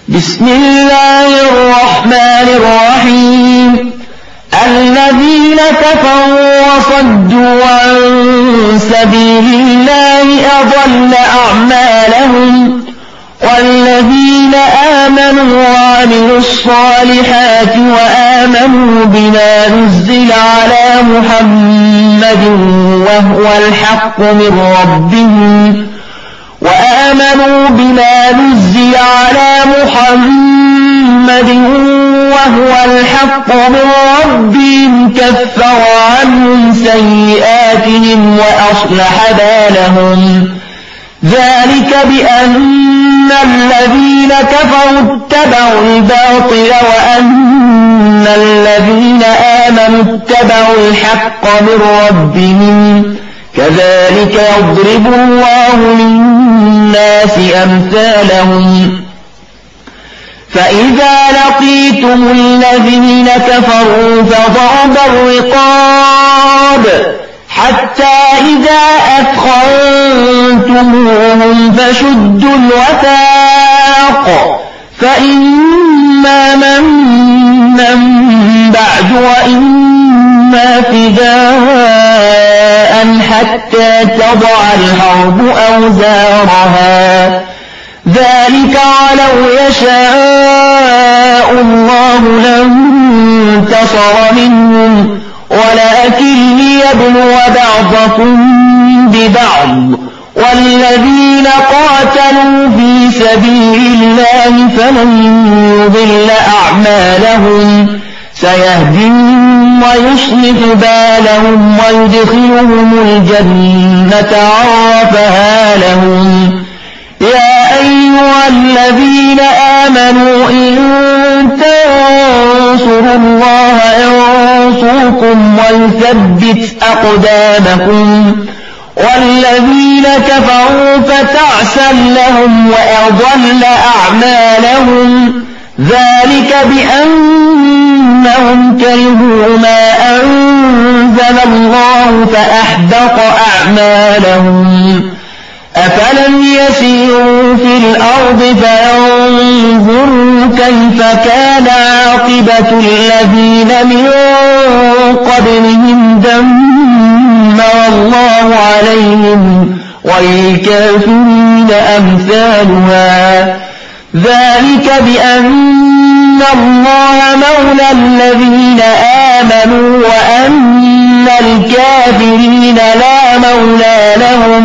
بسم الله الرحمن الرحيم. الذين كفروا وصدوا عن سبيل الله أضل أعمالهم، والذين آمنوا وعملوا الصالحات وآمنوا بما نزل على محمد وهو الحق من ربهم كفر عنهم سيئاتهم وأصلح بالهم. ذلك بأن الذين كفروا اتبعوا الباطل وأن الذين آمنوا اتبعوا الحق من ربهم. كذلك يضرب الله للناس أمثالهم. فإذا لقيتم الذين كفروا فضرب الرقاب حتى إذا أثخنتموهم فشدوا الوثاق، فإما منا بعد وإما فداء حتى تضع الحرب أوزارها. ذلك ولو يشاء الله لانتصر منهم، ولكن ليبلو بعضكم ببعض. والذين قاتلوا في سبيل الله فلن يضل أعمالهم، سيهديهم ويصلح بالهم ويدخلهم الجنة عرفها لهم. يا أيها الذين آمنوا إن تنصروا الله ينصركم ويثبت أقدامكم، والذين كفروا فتعسا لهم وأضل أعمالهم. ذلك بأنهم كرهوا ما أنزل الله فأحبط أعمالهم. أفلم يسيروا في الأرض فينظروا كيف كان عاقبة الذين من قبلهم دمر الله عليهم وللكافرين أمثالها. ذلك بأن الله مولى الذين آمنوا وأن الكافرين لا مولى لهم.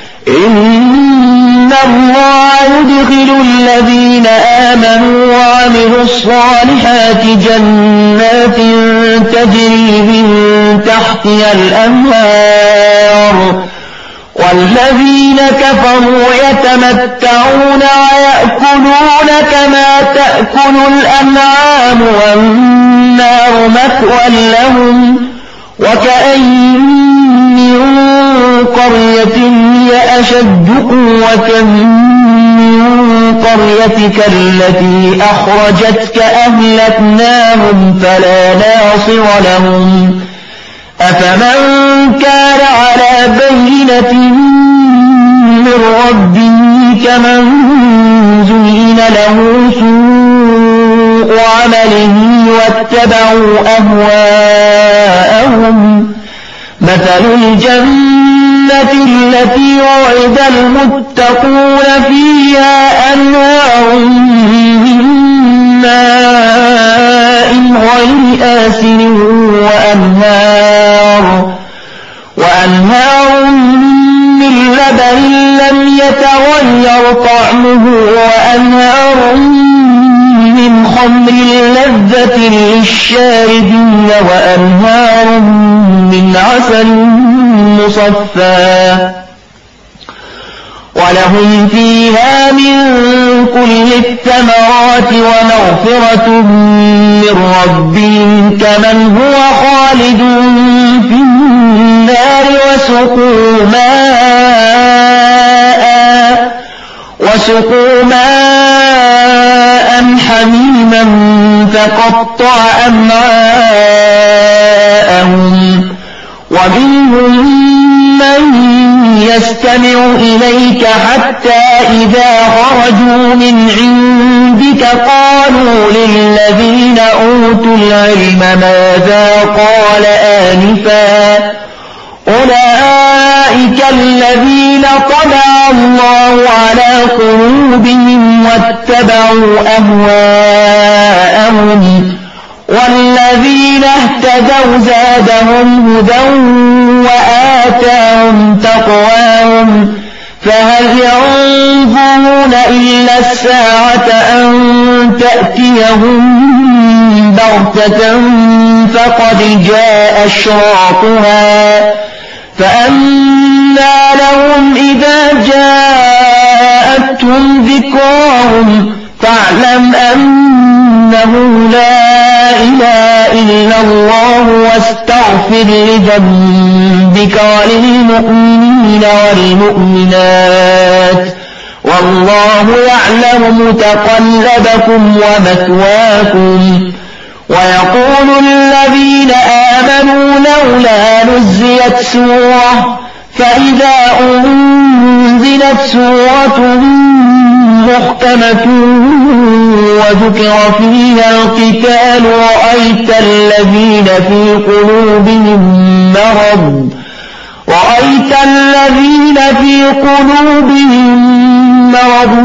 إن الله يدخل الذين آمنوا وعملوا الصالحات جنات تجري من تحتها الأنهار، والذين كفروا يتمتعون ويأكلون كما تأكل الأنعام والنار مثوى لهم. وكأين من قرية هي أشد قوة من قريتك التي أخرجتك أهلكناهم فلا ناصر لهم. أفمن كان على بينة من ربه كمن زين له سوء عمله واتبعوا أهواءهم. مثل الجنة التي وعد المتقون فيها أنهار من ماء غير آسن وأنهار من لبن لم يتغير طعمه وأنهار من خمر لذة للشاربين وأنهار من عسل مصفى ولهم فيها من كل الثمرات ومغفرة من ربهم كمن هو خالد في النار وسقوا ماء حميما فقطع أمعاءهم. ومنهم من يستمع إليك حتى إذا خرجوا من عندك للذين أوتوا العلم ماذا قال آنفا أولئك الذين طبع الله على قلوبهم واتبعوا أهواءهم والذين اهتدوا زادهم هدى وآتاهم تقواهم فهل ينظرون إلا الساعة أن تأتيهم بغتة فقد جاء أشراطها فأنى لهم إذا جاءتهم ذكراهم فاعلم أنه لا إله إلا الله واستغفر لذنبك وللمؤمنين والمؤمنات والله يعلم متقلبكم ومثواكم ويقول الذين آمنوا لولا نزلت سورة فإذا أنزلت سورة محكمة وذكر فيها القتال رأيت الذين في قلوبهم مرض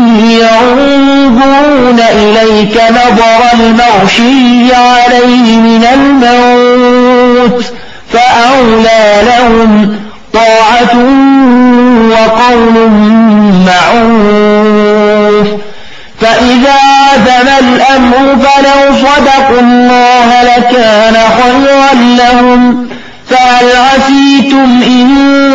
ينظرون إليك نظر المغشي عليه من الموت فأولى لهم طاعة وقول معروف فإذا عزم الأمر فلو صدقوا الله لكان خيرا لهم فهل عسيتم إن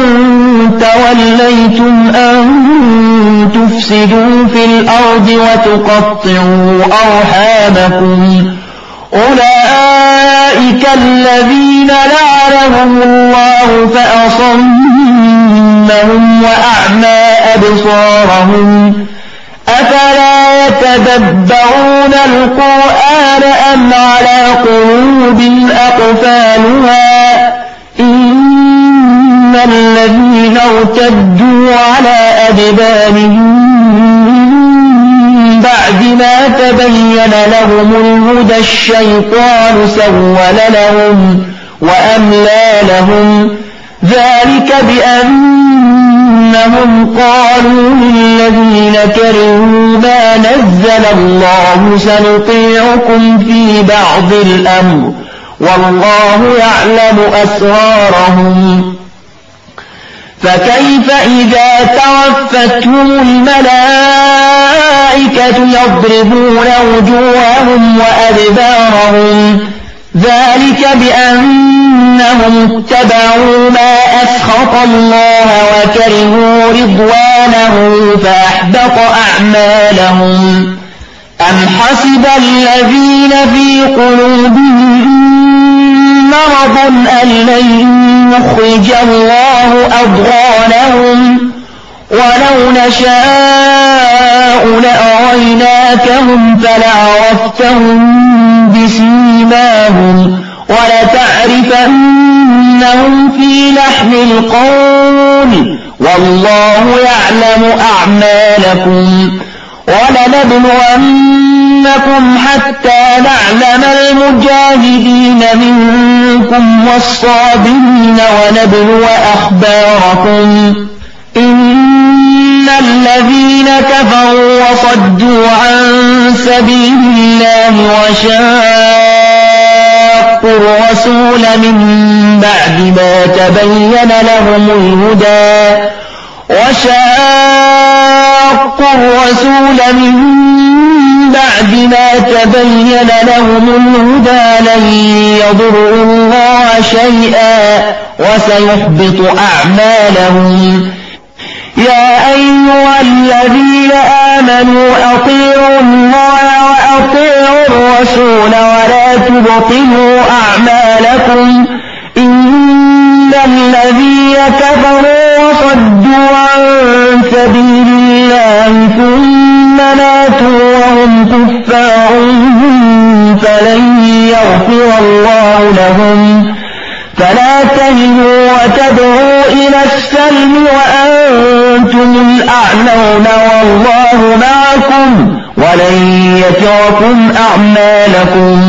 توليتم أن تفسدوا في الأرض وتقطعوا أرحامكم أولئك الذين لعنهم الله فأصمهم وأعمى أبصارهم أفلا يتدبرون القرآن أم على قلوب أقفالها إن الذين ارتدوا على أدبارهم بعد ما تبين لهم الهدى الشيطان سول لهم وأملى لهم ذلك بأنهم قالوا للذين كرهوا ما نزل الله سنطيعكم في بعض الأمر والله يعلم أسرارهم فكيف إذا توفتهم الملائكة يضربون وجوههم وأدبارهم ذلك بأنهم اتبعوا ما أسخط الله وكرهوا رضوانه فأحبط أعمالهم أم حسب الذين في قلوبهم مرض أن لن يخرج الله أضغانهم ولو نشاء لأريناكهم فلعرفتهم بسيماهم ولتعرفنهم في لحن القول والله يعلم أعمالكم ولنبلونكم حتى نعلم المجاهدين منكم والصابرين ونبلو أخباركم إن الذين كفروا وصدوا عن سبيل الله وشاقوا الرسول من بعد ما تبين لهم الهدى لن يضروا الله شيئا وسيحبط أعمالهم يا أيها الذين آمنوا أطيعوا الله وأطيعوا الرسول ولا تبطلوا أعمالكم إن الذين كفروا وصدوا عن سبيل الله ثم ماتوا وهم كفار فلن يغفر الله لهم فلا تهنوا وتدعوا إلى السلم وأنتم الأعلون والله معكم ولن ليتركم أعمالكم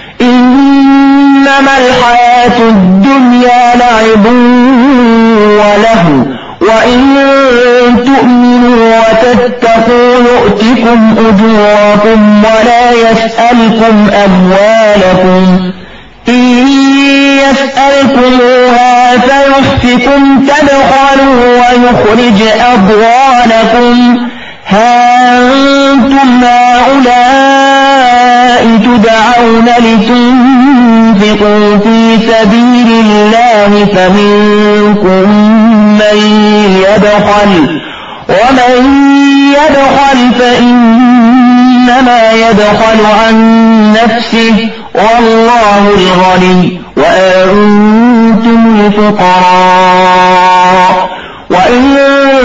إنما الحياة الدنيا لعب وله وإن تؤمنوا وتتقوا يؤتكم أجوركم ولا يسألكم أموالكم إن يسألكموها فيحفكم تبخلوا ويخرج أضغانكم ها أنتم هؤلاء تدعون لتنفقوا في سبيل الله فمنكم من يبخل ومن يبخل فإنما يبخل عن نفسه والله الغني وأنتم الفقراء وإن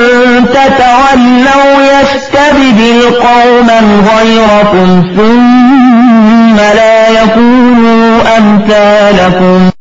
تتولوا يستبدل قوما غيركم ثم لا يكونوا أمثالكم